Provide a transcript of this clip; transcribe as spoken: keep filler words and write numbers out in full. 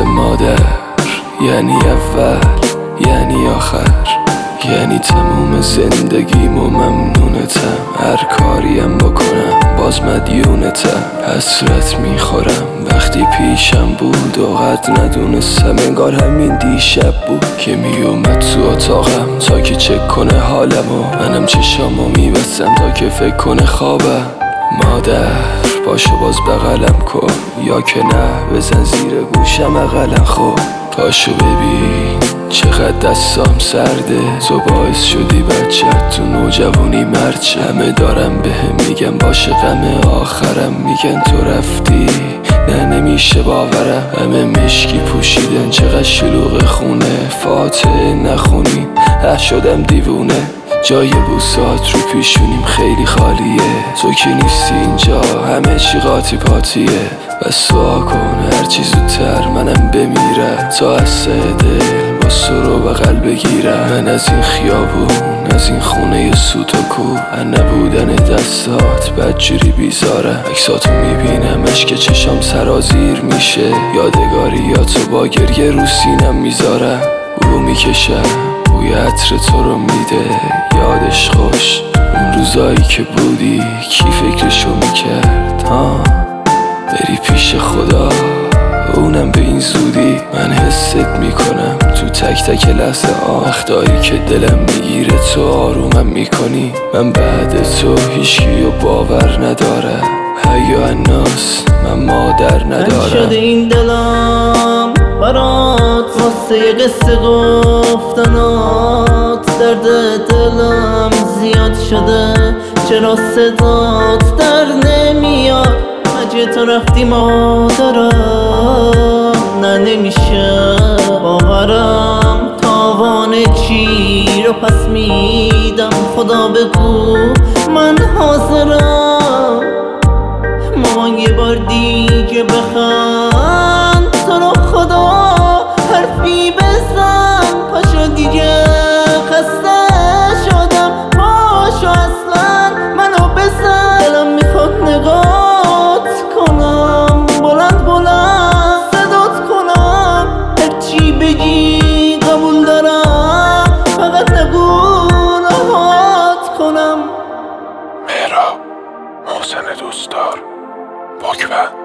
مثل مادر، یعنی اول، یعنی آخر، یعنی تموم زندگیم و ممنونتم. هر کاریم بکنم باز مدیونتم. حسرت میخورم وقتی پیشم بود و قد ندونستم. انگار همین دیشب بود که میومد تو اتاقم تا که چک کنه حالم و منم چشامو میبستم تا که فکر کنه خوابم. مادر باشو باز بغلم کن، یا که نه بزن زیر گوشم اقلن. خب پاشو ببین چقدر دستام سرده، تو باعث شدی بچت تو نوجوانی مرچه. همه دارم بهم میگن باشه غم آخرم، میگن تو رفتی نه نمیشه باورم. همه مشکی پوشیدن چقدر شلوغ خونه، فاتحه نخونیم اه شدم دیوونه. جای بوسات رو پیشونیم خیلی خالیه، تو که نیستی اینجا همه چی قاطی پاتیه. بس دعا کن هرچی زودتر منم بمیرم تا از دل با سرو بغل بگیرم. من از این خیابون از این خونه سوت و کو، نبودن دستات بدجوری بیزارم. عکساتو میبینم اشک چشام سرازیر میشه، یادگاری یا تو با گریه رو سینم میذارم. او میکشم بوی عطر تو رو میده یادش خوش، اون روزایی که بودی کی فکرشو میکرد ها بری پیش خدا اونم به این زودی. من حست میکنم تو تک تک لحظه آه، وقتایی که دلم میگیره تو آرومم میکنی. من بعد تو هیچکی و باور ندارم، حیا الناس من مادر ندارم. شده این دلم برات واسه قصه گفتنات، درد دلم زیاد شده چرا صدات در نمیاد. اگه تو رفتی مادرم نه نمیشه باورم، تاوان چی رو پس میدم خدا بگو من حاضرم. مامان یه بار دیگه بخند تو رو خدا حرفی بزن، پاشو دیگه خسته شدم پاشو اصلا منو بزن. دلم میخواد نگات کنم بلند بلند صدات کنم، هرچی بگی قبول دارم فقط نگو راحت کنم. مهراب محسن دوستدار پاکبند.